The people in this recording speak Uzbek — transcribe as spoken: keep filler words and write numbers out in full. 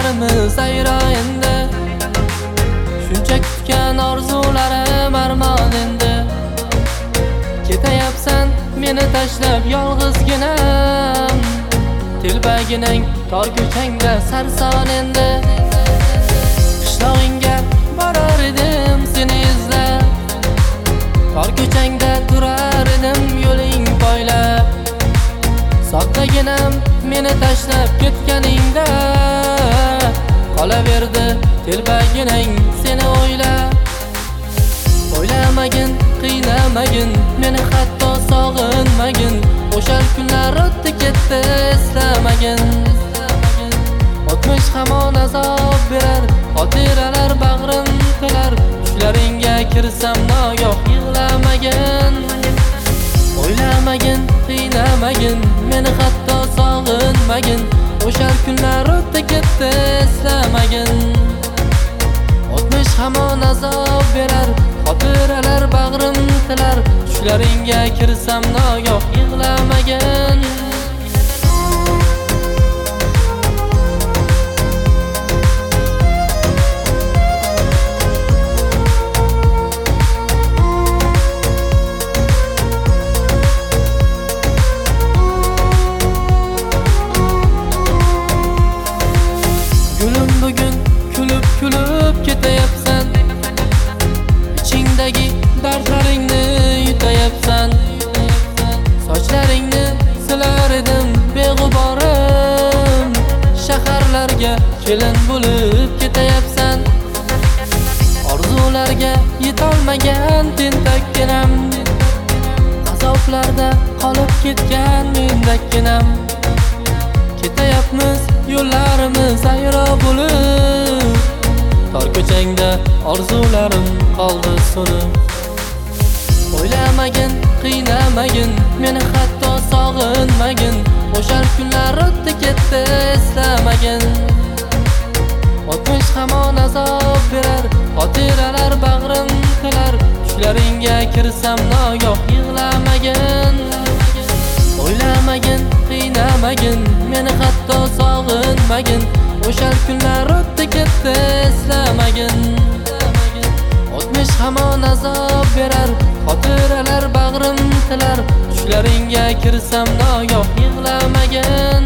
yo'llarimiz ayro endi. Shuncha kutgan orzularim armon endi. Ketayapsan meni tashlab yolg'izginam, telbaginang tor ko'changda sarson endi. Qishlog'ingga borar edim seni izlab, tor ko'changda turar edim yo'ling poylab. Soxtaginam meni tashlab ketganingda, qolaverdi telbaginang seni o'ylab. O'ylamagin, qiynamagin, meni hatto sog'inmagin. O'sha kunlar o'tdi ketdi eslamagin. O'tmish hamon azob berar, xotiralar bag'rim tilar. Tushlaringga kirsam nogoh yig'lamagin. O'ylamagin, qiynamagin, meni hatto sog'inmagin. O'sha kunlar o'tdi ketdi eslamagin. O'tmish hamon azob berar, xotiralar bag'rim tilar. Tushlaringga kirsam nogoh yig'lamagin. Gulim bugun kulib kulib ketayapsan, ichingdagi dardlaringni yutayapsan. Sochlaringni silar edim beg'uborim, shaharlarga kelin bo'lib ketayapsan. Orzularga yetolmagan tentakkinam, azoblarda qolib ketgan mendakkinam. Ketayapmiz yo'llarimiz ayro bo'lib, tor ko'changda orzularim qoldi so'nib. O'ylamagin, qiynamagin, meni hatto sog'inmagin. O'sha kunlar o'tdi ketdi eslamagin. O'tmish hamon azob berar, xotiralar bag'rim tilar. Tushlaringga kirsam nogoh yig'lamagin. O'ylamagin, qiynamagin, meni hatto sog'inmagin. O'sha kunlar o'tdi ketdi eslamagin. O'tmish hamon azob berar, xotiralar bag'rim tilar. Tushlaringga kirsam nogoh yig'lamagin.